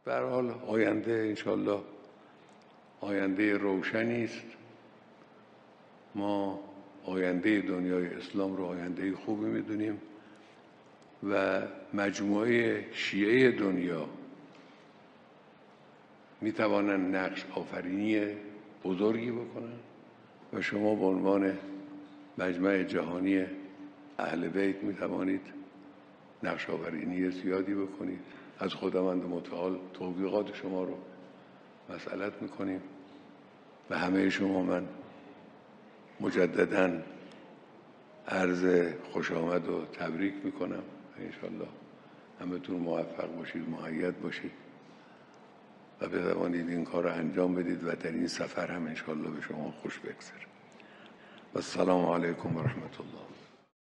به هر حال آینده انشالله آینده روشنی است. ما آینده دنیای اسلام رو آینده خوبی میدونیم و مجموعه شیعه دنیا میتوانند نقش آفرینی بزرگی بکنن و شما به عنوان مجمع جهانی اهل بیت میتوانید نقش آفرینی زیادی بکنید. از خداوند متعال توفیقات شما رو مسئلت میکنیم و همه شما من مجدداً عرض خوش آمد و تبریک میکنم. انشالله همه‌تون موفق باشید، مؤید باشید و بتوانید این کار رو انجام بدید و در این سفر هم انشالله به شما خوش بگذره. و السلام علیکم و رحمت الله.